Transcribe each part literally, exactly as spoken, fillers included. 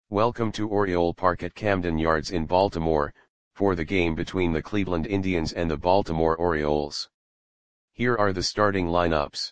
Welcome to Oriole Park at Camden Yards in Baltimore, for the game between the Cleveland Indians and the Baltimore Orioles. Here are the starting lineups.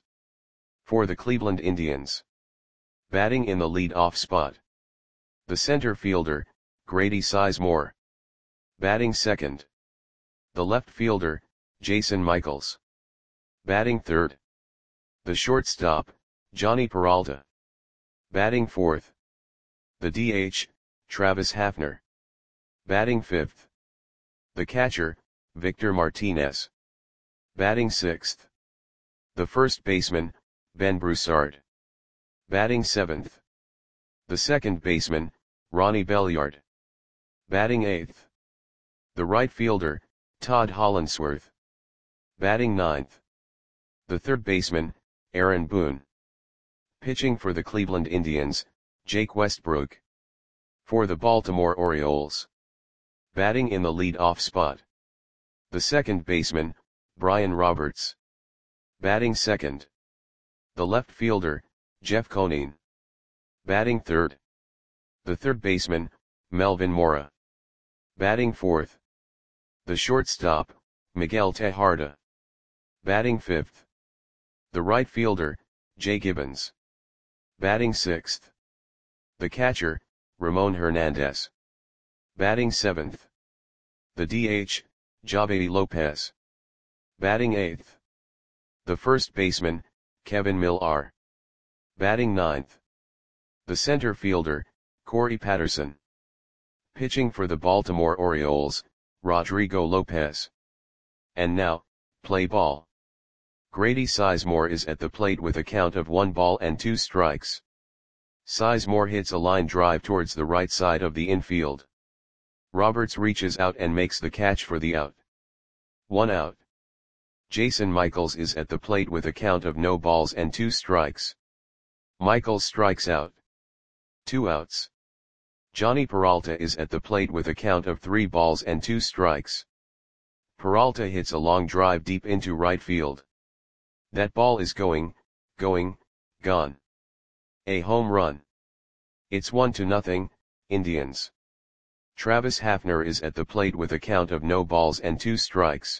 For the Cleveland Indians. Batting in the lead-off spot. The center fielder, Grady Sizemore. Batting second. The left fielder, Jason Michaels. Batting third. The shortstop, Jhonny Peralta. Batting fourth. The D H, Travis Hafner. Batting fifth. The catcher, Victor Martinez. Batting sixth. The first baseman, Ben Broussard. Batting seventh. The second baseman, Ronnie Belliard. Batting eighth. The right fielder, Todd Hollandsworth. Batting ninth. The third baseman, Aaron Boone. Pitching for the Cleveland Indians, Jake Westbrook. For the Baltimore Orioles. Batting in the lead-off spot. The second baseman, Brian Roberts. Batting second. The left fielder, Jeff Conine. Batting third. The third baseman, Melvin Mora. Batting fourth. The shortstop, Miguel Tejada. Batting fifth. The right fielder, Jay Gibbons. Batting sixth. The catcher, Ramon Hernandez. Batting seventh. The D H, Javy Lopez. Batting eighth. The first baseman, Kevin Millar. Batting ninth. The center fielder, Corey Patterson. Pitching for the Baltimore Orioles, Rodrigo Lopez. And now, play ball. Grady Sizemore is at the plate with a count of one ball and two strikes. Sizemore hits a line drive towards the right side of the infield. Roberts reaches out and makes the catch for the out. One out. Jason Michaels is at the plate with a count of no balls and two strikes. Michaels strikes out. Two outs. Jhonny Peralta is at the plate with a count of three balls and two strikes. Peralta hits a long drive deep into right field. That ball is going, going, gone. A home run. It's one to nothing, Indians. Travis Hafner is at the plate with a count of no balls and two strikes.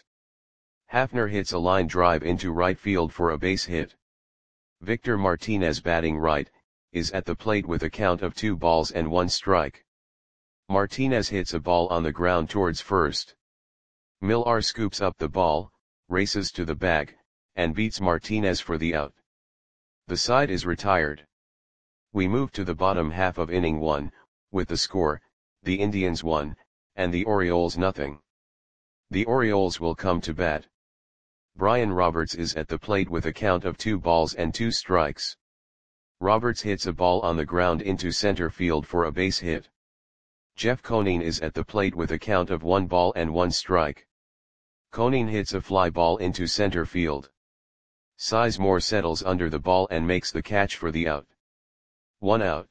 Hafner hits a line drive into right field for a base hit. Victor Martinez, batting right, is at the plate with a count of two balls and one strike. Martinez hits a ball on the ground towards first. Millar scoops up the ball, races to the bag, and beats Martinez for the out. The side is retired. We move to the bottom half of inning one, with the score, the Indians one, and the Orioles nothing. The Orioles will come to bat. Brian Roberts is at the plate with a count of two balls and two strikes. Roberts hits a ball on the ground into center field for a base hit. Jeff Conine is at the plate with a count of one ball and one strike. Conine hits a fly ball into center field. Sizemore settles under the ball and makes the catch for the out. One out.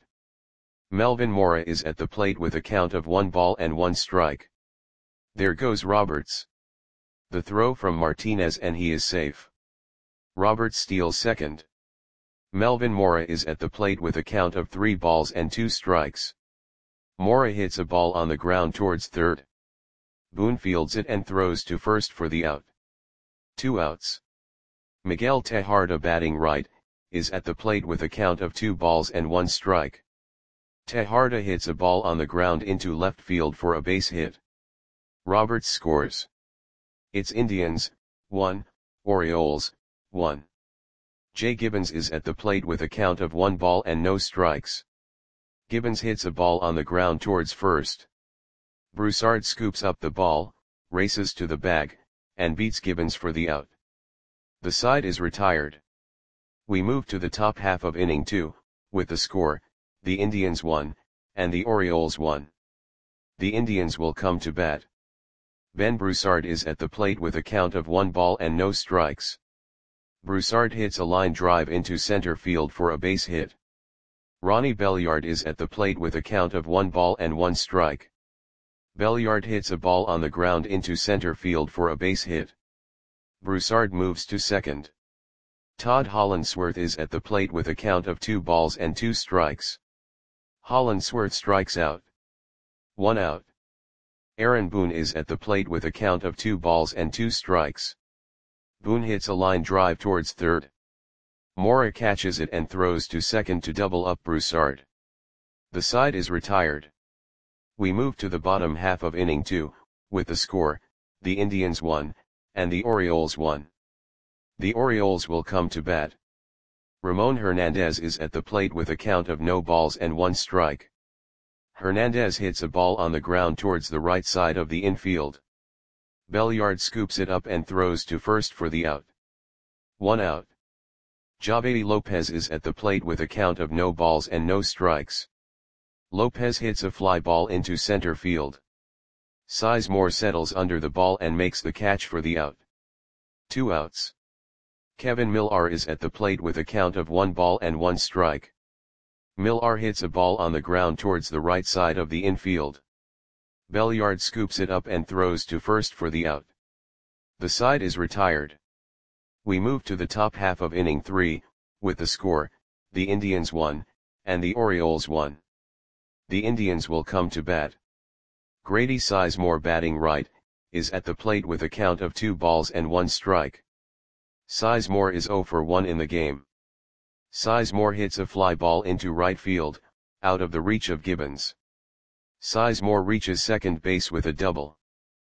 Melvin Mora is at the plate with a count of one ball and one strike. There goes Roberts. The throw from Martinez and he is safe. Roberts steals second. Melvin Mora is at the plate with a count of three balls and two strikes. Mora hits a ball on the ground towards third. Boone fields it and throws to first for the out. Two outs. Miguel Tejada, batting right, is at the plate with a count of two balls and one strike. Tejada hits a ball on the ground into left field for a base hit. Roberts scores. It's Indians, one, Orioles, one. Jay Gibbons is at the plate with a count of one ball and no strikes. Gibbons hits a ball on the ground towards first. Broussard scoops up the ball, races to the bag, and beats Gibbons for the out. The side is retired. We move to the top half of inning two, with the score, the Indians one, and the Orioles one. The Indians will come to bat. Ben Broussard is at the plate with a count of one ball and no strikes. Broussard hits a line drive into center field for a base hit. Ronnie Belliard is at the plate with a count of one ball and one strike. Belliard hits a ball on the ground into center field for a base hit. Broussard moves to second. Todd Hollandsworth is at the plate with a count of two balls and two strikes. Hollandsworth strikes out. One out. Aaron Boone is at the plate with a count of two balls and two strikes. Boone hits a line drive towards third. Mora catches it and throws to second to double up Broussard. The side is retired. We move to the bottom half of inning two, with the score, the Indians one, and the Orioles one. The Orioles will come to bat. Ramon Hernandez is at the plate with a count of no balls and one strike. Hernandez hits a ball on the ground towards the right side of the infield. Belliard scoops it up and throws to first for the out. One out. Javedi Lopez is at the plate with a count of no balls and no strikes. Lopez hits a fly ball into center field. Sizemore settles under the ball and makes the catch for the out. Two outs. Kevin Millar is at the plate with a count of one ball and one strike. Millar hits a ball on the ground towards the right side of the infield. Belliard scoops it up and throws to first for the out. The side is retired. We move to the top half of inning three, with the score, the Indians one, and the Orioles one. The Indians will come to bat. Grady Sizemore, batting right, is at the plate with a count of two balls and one strike. Sizemore is oh for one in the game. Sizemore hits a fly ball into right field, out of the reach of Gibbons. Sizemore reaches second base with a double.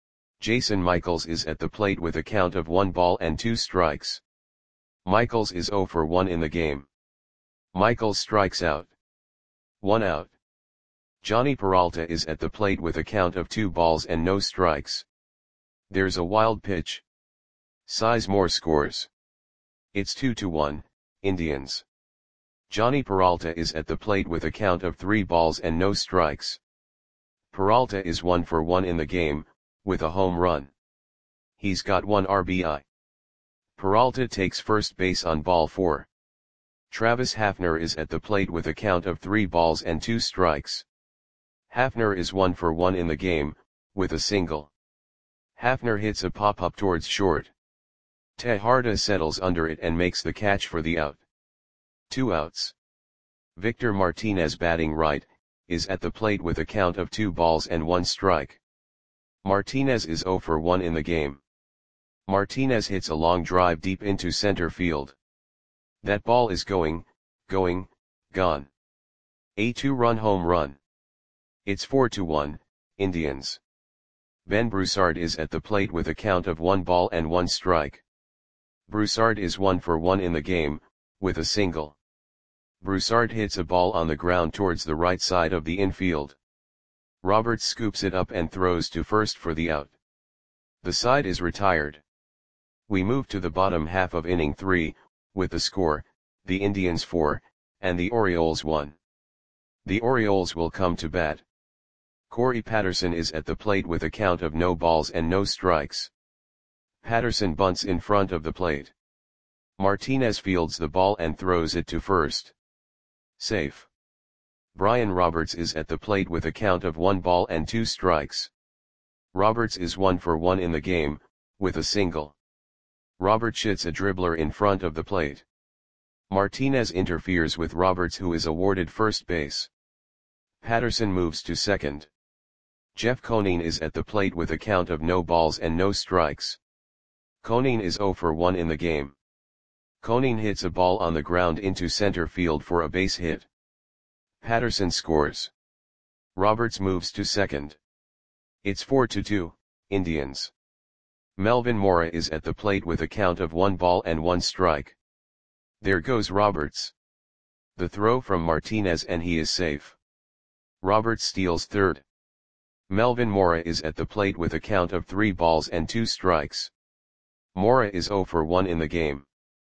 Jason Michaels is at the plate with a count of one ball and two strikes. Michaels is oh for one in the game. Michaels strikes out. One out. Johnny Peralta is at the plate with a count of two balls and no strikes. There's a wild pitch. Sizemore scores. It's two to one, Indians. Johnny Peralta is at the plate with a count of three balls and no strikes. Peralta is one for one in the game, with a home run. He's got one R B I. Peralta takes first base on ball four. Travis Hafner is at the plate with a count of three balls and two strikes. Hafner is one for one in the game, with a single. Hafner hits a pop-up towards short. Tejada settles under it and makes the catch for the out. Two outs. Victor Martinez, batting right, is at the plate with a count of two balls and one strike. Martinez is oh for one in the game. Martinez hits a long drive deep into center field. That ball is going, going, gone. A two-run home run. It's four to one, Indians. Ben Broussard is at the plate with a count of one ball and one strike. Broussard is one for one in the game, with a single. Broussard hits a ball on the ground towards the right side of the infield. Roberts scoops it up and throws to first for the out. The side is retired. We move to the bottom half of inning three, with the score, the Indians four, and the Orioles one. The Orioles will come to bat. Corey Patterson is at the plate with a count of no balls and no strikes. Patterson bunts in front of the plate. Martinez fields the ball and throws it to first. Safe. Brian Roberts is at the plate with a count of one ball and two strikes. Roberts is one for one in the game, with a single. Roberts hits a dribbler in front of the plate. Martinez interferes with Roberts, who is awarded first base. Patterson moves to second. Jeff Conine is at the plate with a count of no balls and no strikes. Conine is oh for one in the game. Conine hits a ball on the ground into center field for a base hit. Patterson scores. Roberts moves to second. It's four to two, Indians. Melvin Mora is at the plate with a count of one ball and one strike. There goes Roberts. The throw from Martinez and he is safe. Roberts steals third. Melvin Mora is at the plate with a count of three balls and two strikes. Mora is oh for one in the game.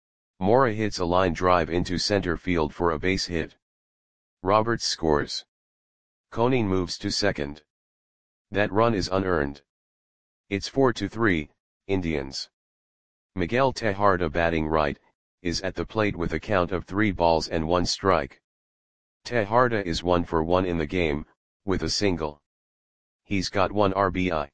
Mora hits a line drive into center field for a base hit. Roberts scores. Conine moves to second. That run is unearned. It's four to three, Indians. Miguel Tejada, batting right, is at the plate with a count of three balls and one strike. Tejada is one for one in the game, with a single. He's got one R B I.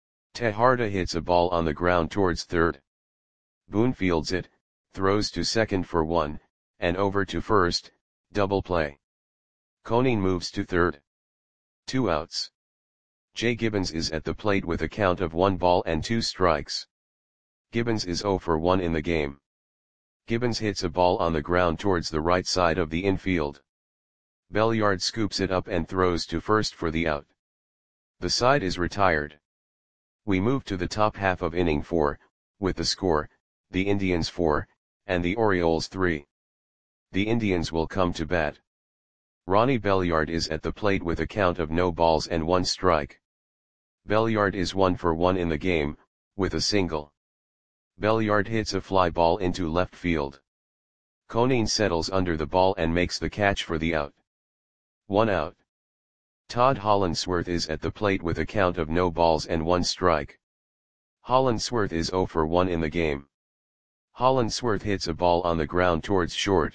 Tejada hits a ball on the ground towards third. Boone fields it, throws to second for one, and over to first, double play. Conin moves to third. Two outs. Jay Gibbons is at the plate with a count of one ball and two strikes. Gibbons is oh for one in the game. Gibbons hits a ball on the ground towards the right side of the infield. Belliard scoops it up and throws to first for the out. The side is retired. We move to the top half of inning four, with the score, the Indians four, and the Orioles three. The Indians will come to bat. Ronnie Belliard is at the plate with a count of no balls and one strike. Belliard is one for one in the game, with a single. Belliard hits a fly ball into left field. Conin settles under the ball and makes the catch for the out. One out. Todd Hollandsworth is at the plate with a count of no balls and one strike. Hollandsworth is oh for one in the game. Hollandsworth hits a ball on the ground towards short.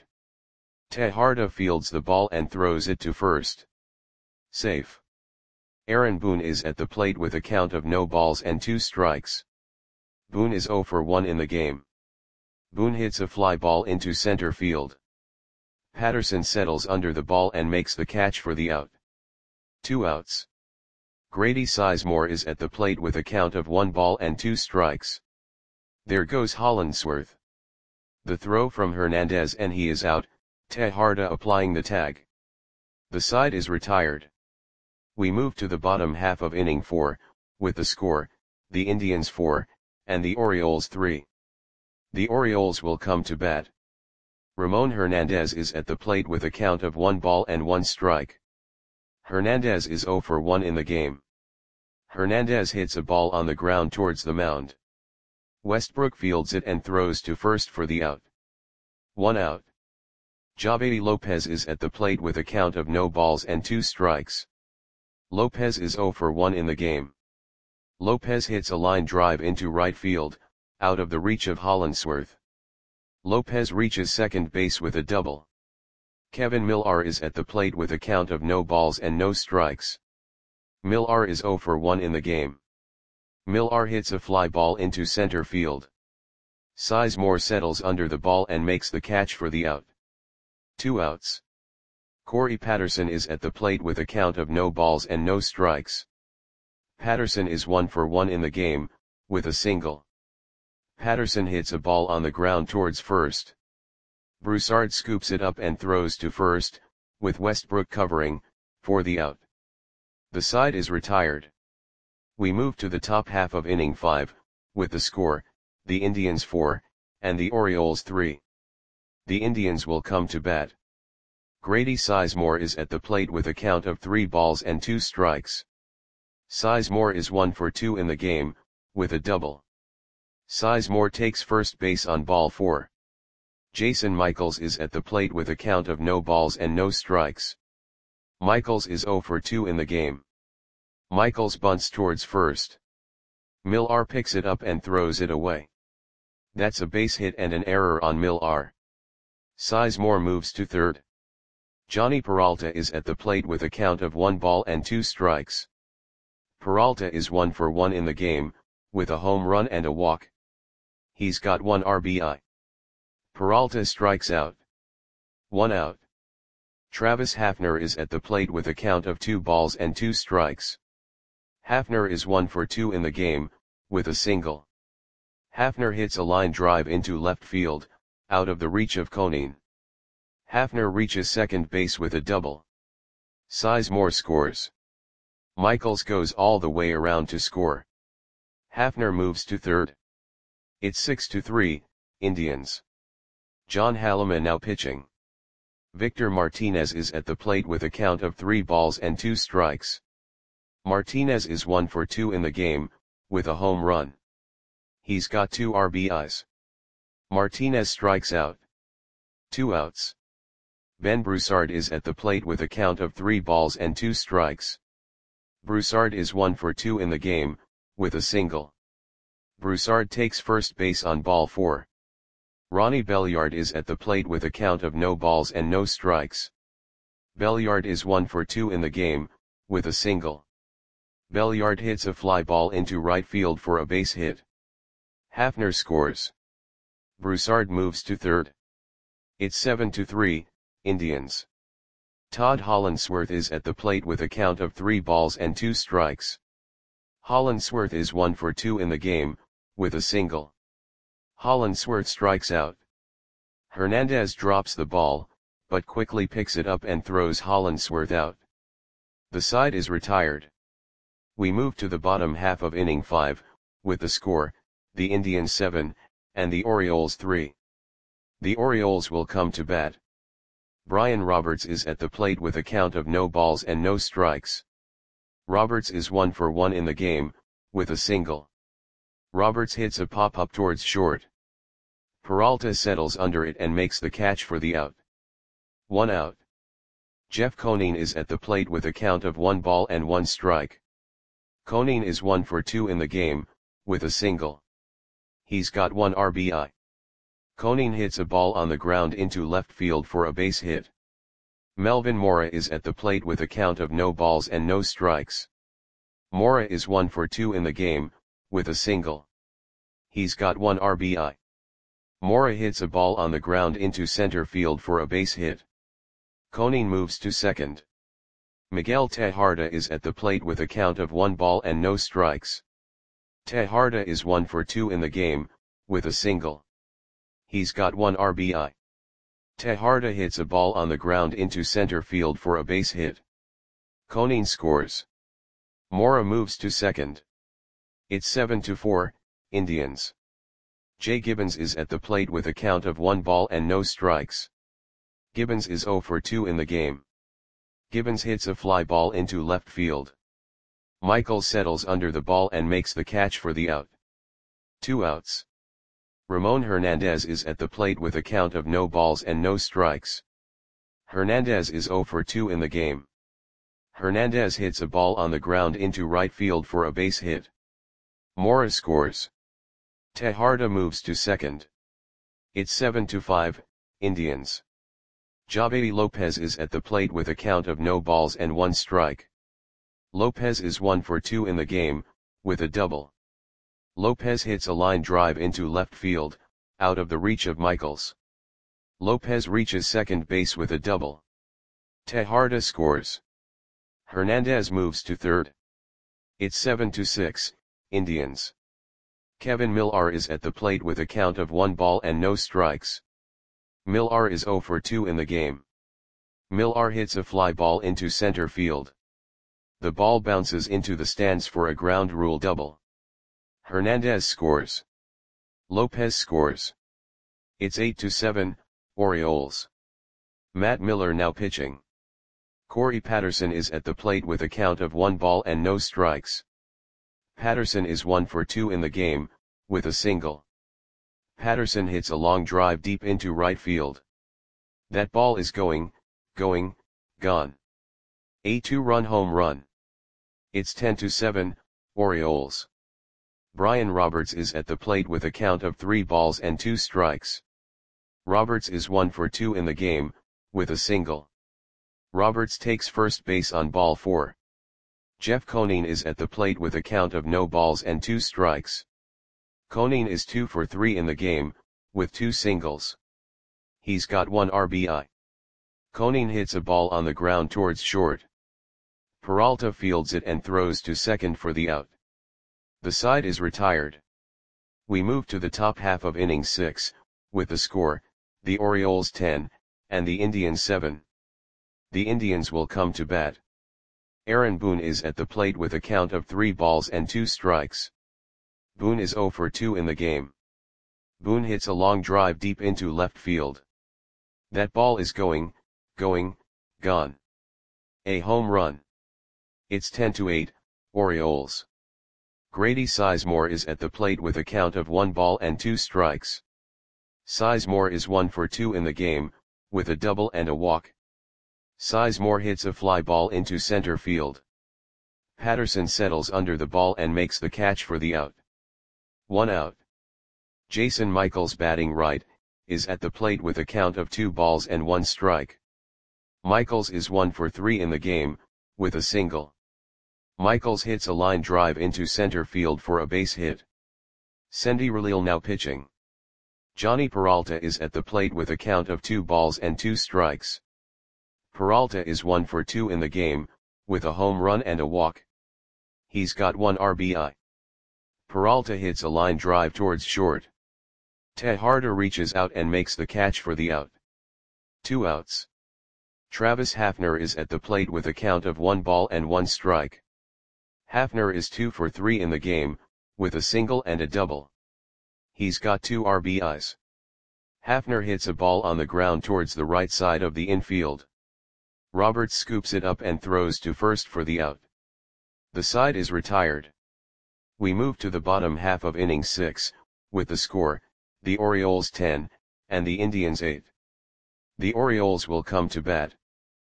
Tejada fields the ball and throws it to first. Safe. Aaron Boone is at the plate with a count of no balls and two strikes. Boone is oh for one in the game. Boone hits a fly ball into center field. Patterson settles under the ball and makes the catch for the out. Two outs. Grady Sizemore is at the plate with a count of one ball and two strikes. There goes Hollandsworth. The throw from Hernandez and he is out, Tejada applying the tag. The side is retired. We move to the bottom half of inning four, with the score, the Indians four, and the Orioles three. The Orioles will come to bat. Ramon Hernandez is at the plate with a count of one ball and one strike. Hernandez is oh for one in the game. Hernandez hits a ball on the ground towards the mound. Westbrook fields it and throws to first for the out. One out. Javedi Lopez is at the plate with a count of no balls and two strikes. Lopez is oh for one in the game. Lopez hits a line drive into right field, out of the reach of Hollandsworth. Lopez reaches second base with a double. Kevin Millar is at the plate with a count of no balls and no strikes. Millar is oh for one in the game. Millar hits a fly ball into center field. Sizemore settles under the ball and makes the catch for the out. Two outs. Corey Patterson is at the plate with a count of no balls and no strikes. Patterson is one for one in the game, with a single. Patterson hits a ball on the ground towards first. Broussard scoops it up and throws to first, with Westbrook covering, for the out. The side is retired. We move to the top half of inning five, with the score, the Indians four, and the Orioles three. The Indians will come to bat. Grady Sizemore is at the plate with a count of three balls and two strikes. Sizemore is one for two in the game, with a double. Sizemore takes first base on ball four. Jason Michaels is at the plate with a count of no balls and no strikes. Michaels is oh for two in the game. Michaels bunts towards first. Millar picks it up and throws it away. That's a base hit and an error on Millar. Sizemore moves to third. Johnny Peralta is at the plate with a count of one ball and two strikes. Peralta is one for one in the game, with a home run and a walk. He's got one R B I. Peralta strikes out. One out. Travis Hafner is at the plate with a count of two balls and two strikes. Hafner is one for two in the game, with a single. Hafner hits a line drive into left field, out of the reach of Conin. Hafner reaches second base with a double. Sizemore scores. Michaels goes all the way around to score. Hafner moves to third. It's six to three, Indians. John Halliman now pitching. Victor Martinez is at the plate with a count of three balls and two strikes. Martinez is one for two in the game, with a home run. He's got two R B Is. Martinez strikes out. Two outs. Ben Broussard is at the plate with a count of three balls and two strikes. Broussard is one for two in the game, with a single. Broussard takes first base on ball four. Ronnie Belliard is at the plate with a count of no balls and no strikes. Belliard is one for two in the game, with a single. Belliard hits a fly ball into right field for a base hit. Hafner scores. Broussard moves to third. It's seven to three, Indians. Todd Hollandsworth is at the plate with a count of three balls and two strikes. Hollandsworth is one for two in the game, with a single. Hollandsworth strikes out. Hernandez drops the ball, but quickly picks it up and throws Hollandsworth out. The side is retired. We move to the bottom half of inning five, with the score, the Indians seven, and the Orioles three. The Orioles will come to bat. Brian Roberts is at the plate with a count of no balls and no strikes. Roberts is one for one in the game, with a single. Roberts hits a pop-up towards short. Peralta settles under it and makes the catch for the out. One out. Jeff Conine is at the plate with a count of one ball and one strike. Conine is one for two in the game, with a single. He's got one R B I. Conine hits a ball on the ground into left field for a base hit. Melvin Mora is at the plate with a count of no balls and no strikes. Mora is one for two in the game, with a single. He's got one R B I. Mora hits a ball on the ground into center field for a base hit. Conine moves to second. Miguel Tejada is at the plate with a count of one ball and no strikes. Tejada is one for two in the game, with a single. He's got one R B I. Tejada hits a ball on the ground into center field for a base hit. Conine scores. Mora moves to second. It's seven to four, Indians. Jay Gibbons is at the plate with a count of one ball and no strikes. Gibbons is zero for two in the game. Gibbons hits a fly ball into left field. Michael settles under the ball and makes the catch for the out. Two outs. Ramon Hernandez is at the plate with a count of no balls and no strikes. Hernandez is zero for two in the game. Hernandez hits a ball on the ground into right field for a base hit. Mora scores. Tejada moves to second. It's seven to five, Indians. Javi Lopez is at the plate with a count of no balls and one strike. Lopez is one for two in the game, with a double. Lopez hits a line drive into left field, out of the reach of Michaels. Lopez reaches second base with a double. Tejada scores. Hernandez moves to third. It's seven to six, Indians. Kevin Millar is at the plate with a count of one ball and no strikes. Millar is zero for two in the game. Millar hits a fly ball into center field. The ball bounces into the stands for a ground rule double. Hernandez scores. Lopez scores. It's eight to seven, Orioles. Matt Miller now pitching. Corey Patterson is at the plate with a count of one ball and no strikes. Patterson is one for two in the game, with a single. Patterson hits a long drive deep into right field. That ball is going, going, gone. A two-run home run. It's ten to seven, Orioles. Brian Roberts is at the plate with a count of three balls and two strikes. Roberts is one for two in the game, with a single. Roberts takes first base on ball four. Jeff Conine is at the plate with a count of no balls and two strikes. Conine is two for three in the game, with two singles. He's got one R B I. Conine hits a ball on the ground towards short. Peralta fields it and throws to second for the out. The side is retired. We move to the top half of inning six, with the score, the Orioles ten, and the Indians seven. The Indians will come to bat. Aaron Boone is at the plate with a count of three balls and two strikes. Boone is zero for two in the game. Boone hits a long drive deep into left field. That ball is going, going, gone. A home run. It's ten to eight, Orioles. Grady Sizemore is at the plate with a count of one ball and two strikes. Sizemore is one for two in the game, with a double and a walk. Sizemore hits a fly ball into center field. Patterson settles under the ball and makes the catch for the out. One out. Jason Michaels, batting right, is at the plate with a count of two balls and one strike. Michaels is one for three in the game, with a single. Michaels hits a line drive into center field for a base hit. Sendy Relil now pitching. Johnny Peralta is at the plate with a count of two balls and two strikes. Peralta is one for two in the game, with a home run and a walk. He's got one R B I. Peralta hits a line drive towards short. Tejada reaches out and makes the catch for the out. Two outs. Travis Hafner is at the plate with a count of one ball and one strike. Hafner is two for three in the game, with a single and a double. He's got two R B Is. Hafner hits a ball on the ground towards the right side of the infield. Roberts scoops it up and throws to first for the out. The side is retired. We move to the bottom half of inning six, with the score, the Orioles ten, and the Indians eight. The Orioles will come to bat.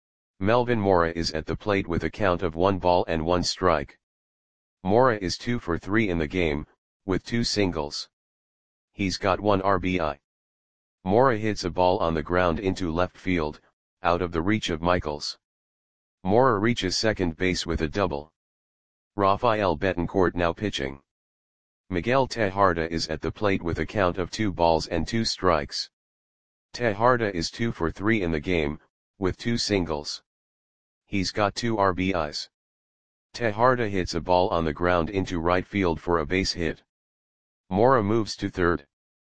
Melvin Mora is at the plate with a count of one ball and one strike. Mora is two for three in the game, with two singles. He's got one R B I. Mora hits a ball on the ground into left field, out of the reach of Michaels. Mora reaches second base with a double. Rafael Betancourt now pitching. Miguel Tejada is at the plate with a count of two balls and two strikes. Tejada is two for three in the game, with two singles. He's got two R B Is. Tejada hits a ball on the ground into right field for a base hit. Mora moves to third.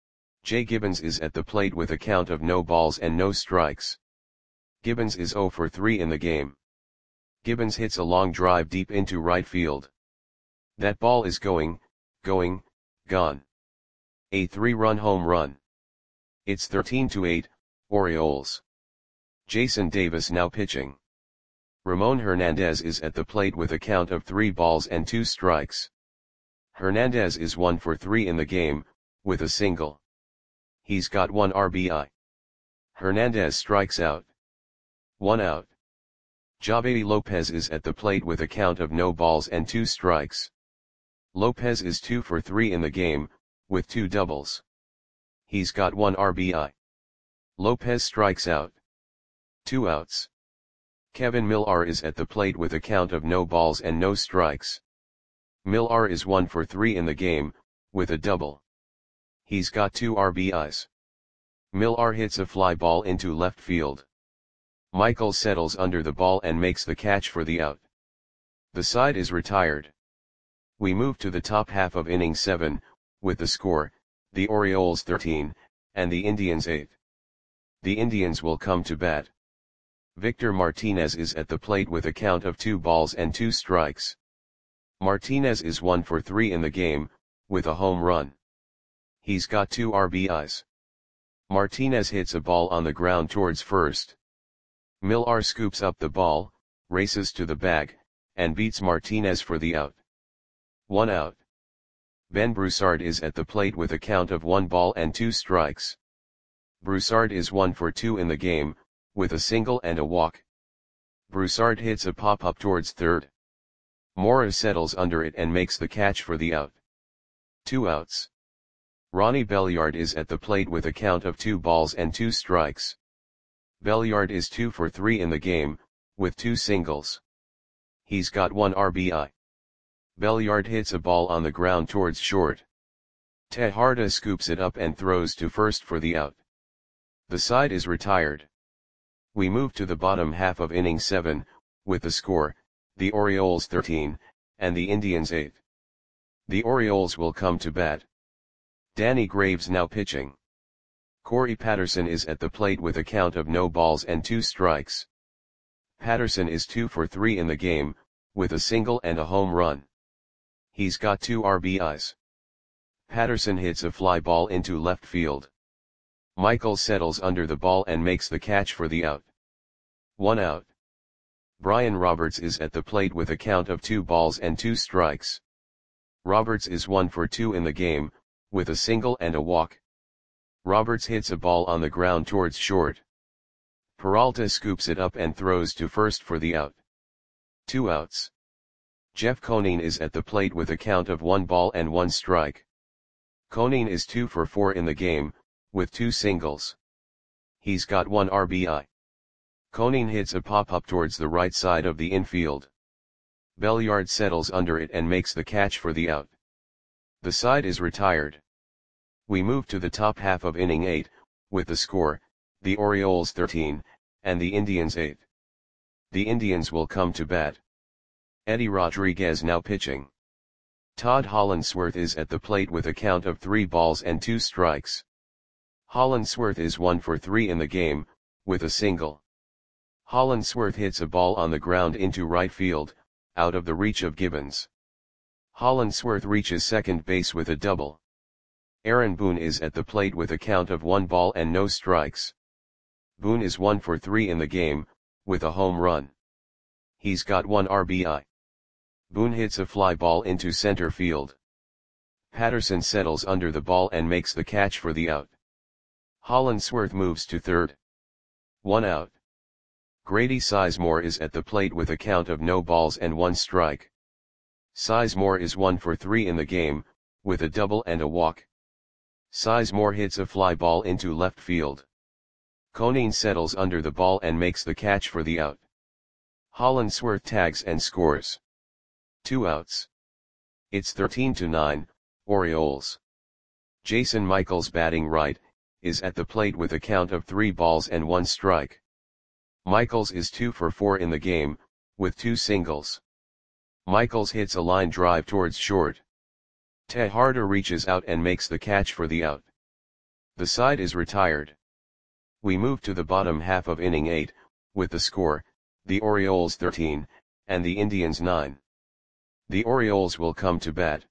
Jay Gibbons is at the plate with a count of no balls and no strikes. Gibbons is zero for three in the game. Gibbons hits a long drive deep into right field. That ball is going, going, gone. A three-run home run. It's thirteen to eight, Orioles. Jason Davis now pitching. Ramon Hernandez is at the plate with a count of three balls and two strikes. Hernandez is one for three in the game, with a single. He's got one R B I. Hernandez strikes out. One out. Javier Lopez is at the plate with a count of no balls and two strikes. Lopez is two for three in the game, with two doubles. He's got one R B I. Lopez strikes out. Two outs. Kevin Millar is at the plate with a count of no balls and no strikes. Millar is one for three in the game, with a double. He's got two R B Is. Millar hits a fly ball into left field. Michael settles under the ball and makes the catch for the out. The side is retired. We move to the top half of inning seven, with the score, the Orioles thirteen, and the Indians eight. The Indians will come to bat. Victor Martinez is at the plate with a count of two balls and two strikes. Martinez is one for three in the game, with a home run. He's got two R B Is. Martinez hits a ball on the ground towards first. Millar scoops up the ball, races to the bag, and beats Martinez for the out. One out. Ben Broussard is at the plate with a count of one ball and two strikes. Broussard is one for two in the game, with a single and a walk. Broussard hits a pop-up towards third. Mora settles under it and makes the catch for the out. Two outs. Ronnie Belliard is at the plate with a count of two balls and two strikes. Belliard is two for three in the game, with two singles. He's got one R B I. Belliard hits a ball on the ground towards short. Tejada scoops it up and throws to first for the out. The side is retired. We move to the bottom half of inning seven, with the score, the Orioles thirteen, and the Indians eight. The Orioles will come to bat. Danny Graves now pitching. Corey Patterson is at the plate with a count of no balls and two strikes. Patterson is two for three in the game, with a single and a home run. He's got two R B Is. Patterson hits a fly ball into left field. Michael settles under the ball and makes the catch for the out. One out. Brian Roberts is at the plate with a count of two balls and two strikes. Roberts is one for two in the game, with a single and a walk. Roberts hits a ball on the ground towards short. Peralta scoops it up and throws to first for the out. Two outs. Jeff Conine is at the plate with a count of one ball and one strike. Conine is two for four in the game, with two singles. He's got one R B I. Conine hits a pop-up towards the right side of the infield. Belliard settles under it and makes the catch for the out. The side is retired. We move to the top half of inning eight, with the score, the Orioles thirteen, and the Indians eight. The Indians will come to bat. Eddie Rodriguez now pitching. Todd Hollandsworth is at the plate with a count of three balls and two strikes. Hollandsworth is one for three in the game, with a single. Hollandsworth hits a ball on the ground into right field, out of the reach of Gibbons. Hollandsworth reaches second base with a double. Aaron Boone is at the plate with a count of one ball and no strikes. Boone is one for three in the game, with a home run. He's got one R B I. Boone hits a fly ball into center field. Patterson settles under the ball and makes the catch for the out. Hollandsworth moves to third. One out. Grady Sizemore is at the plate with a count of no balls and one strike. Sizemore is one for three in the game, with a double and a walk. Sizemore hits a fly ball into left field. Conine settles under the ball and makes the catch for the out. Hollandsworth tags and scores. Two outs. It's thirteen to nine, Orioles. Jason Michaels, batting right, is at the plate with a count of three balls and one strike. Michaels is two for four in the game, with two singles. Michaels hits a line drive towards short. Tejada reaches out and makes the catch for the out. The side is retired. We move to the bottom half of inning eight, with the score, the Orioles thirteen, and the Indians nine. The Orioles will come to bat.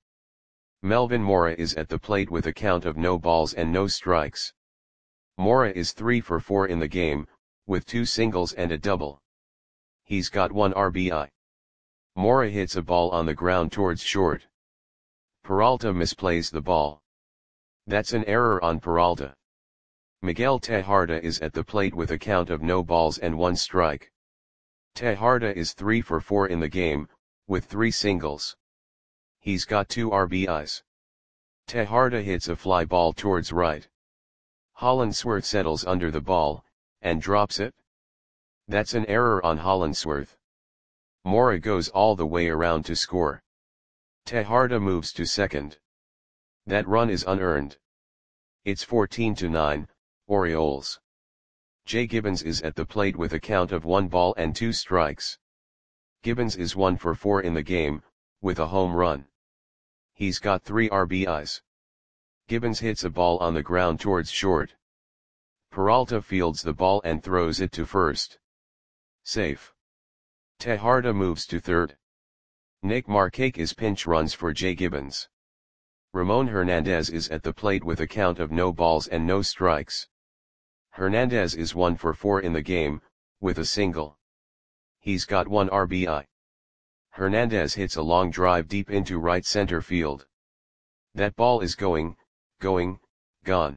Melvin Mora is at the plate with a count of no balls and no strikes. Mora is three for four in the game, with two singles and a double. He's got one R B I. Mora hits a ball on the ground towards short. Peralta misplays the ball. That's an error on Peralta. Miguel Tejada is at the plate with a count of no balls and one strike. Tejada is three for four in the game, with three singles. He's got two R B Is. Tejada hits a fly ball towards right. Hollandsworth settles under the ball, and drops it. That's an error on Hollandsworth. Mora goes all the way around to score. Tejada moves to second. That run is unearned. It's fourteen to nine, Orioles. Jay Gibbons is at the plate with a count of one ball and two strikes. Gibbons is one for four in the game, with a home run. He's got three R B Is. Gibbons hits a ball on the ground towards short. Peralta fields the ball and throws it to first. Safe. Tejada moves to third. Nick Markakis pinch runs for Jay Gibbons. Ramon Hernandez is at the plate with a count of no balls and no strikes. Hernandez is one for four in the game, with a single. He's got one R B I. Hernandez hits a long drive deep into right center field. That ball is going, going, gone.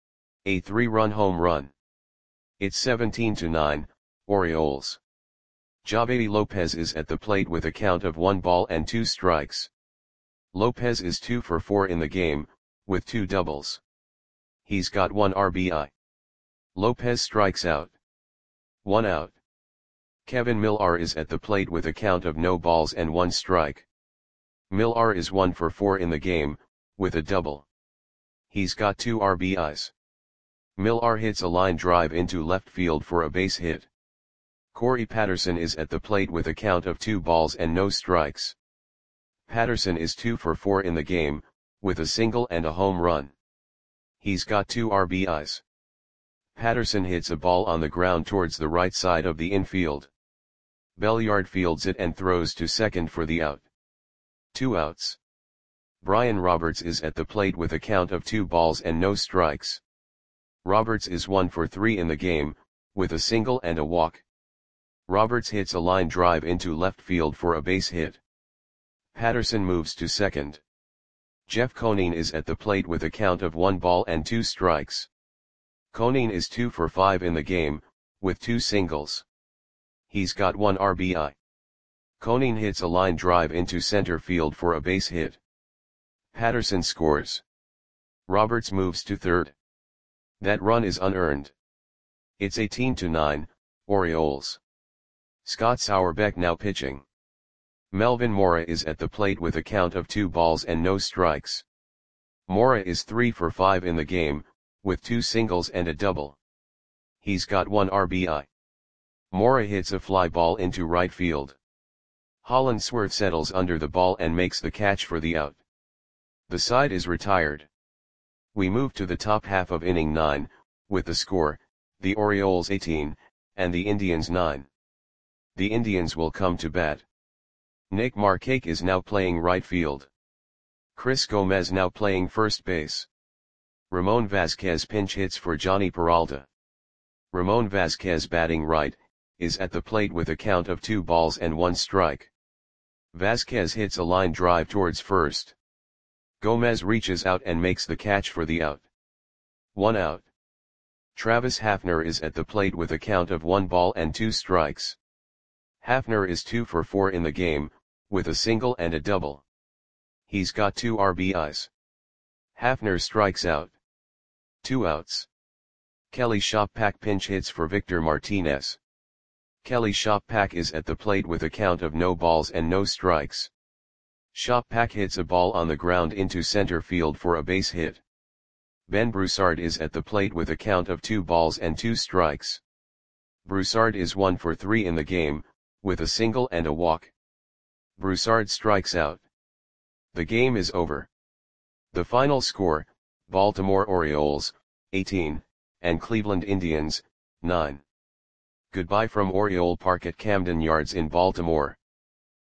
A three-run home run. It's seventeen to nine, Orioles. Javedi Lopez is at the plate with a count of one ball and two strikes. Lopez is two for four in the game, with two doubles. He's got one R B I. Lopez strikes out. One out. Kevin Millar is at the plate with a count of no balls and one strike. Millar is one for four in the game, with a double. He's got two R B Is. Millar hits a line drive into left field for a base hit. Corey Patterson is at the plate with a count of two balls and no strikes. Patterson is two for four in the game, with a single and a home run. He's got two R B Is. Patterson hits a ball on the ground towards the right side of the infield. Belliard fields it and throws to second for the out. Two outs. Brian Roberts is at the plate with a count of two balls and no strikes. Roberts is one for three in the game, with a single and a walk. Roberts hits a line drive into left field for a base hit. Patterson moves to second. Jeff Conine is at the plate with a count of one ball and two strikes. Conine is two for five in the game, with two singles. He's got one R B I. Conine hits a line drive into center field for a base hit. Patterson scores. Roberts moves to third. That run is unearned. It's eighteen to nine, Orioles. Scott Sauerbeck now pitching. Melvin Mora is at the plate with a count of two balls and no strikes. Mora is three for five in the game, with two singles and a double. He's got one R B I. Mora hits a fly ball into right field. Hollandsworth settles under the ball and makes the catch for the out. The side is retired. We move to the top half of inning nine, with the score, the Orioles eighteen, and the Indians nine. The Indians will come to bat. Nick Markakis is now playing right field. Chris Gomez now playing first base. Ramon Vasquez pinch hits for Johnny Peralta. Ramon Vasquez, batting right, is at the plate with a count of two balls and one strike. Vasquez hits a line drive towards first. Gomez reaches out and makes the catch for the out. One out. Travis Hafner is at the plate with a count of one ball and two strikes. Hafner is two for four in the game, with a single and a double. He's got two R B Is. Hafner strikes out. Two outs. Kelly Shoppak pinch hits for Victor Martinez. Kelly Shoppak is at the plate with a count of no balls and no strikes. Shoppak hits a ball on the ground into center field for a base hit. Ben Broussard is at the plate with a count of two balls and two strikes. Broussard is one for three in the game, with a single and a walk. Broussard strikes out. The game is over. The final score, Baltimore Orioles, eighteen, and Cleveland Indians, nine. Goodbye from Oriole Park at Camden Yards in Baltimore.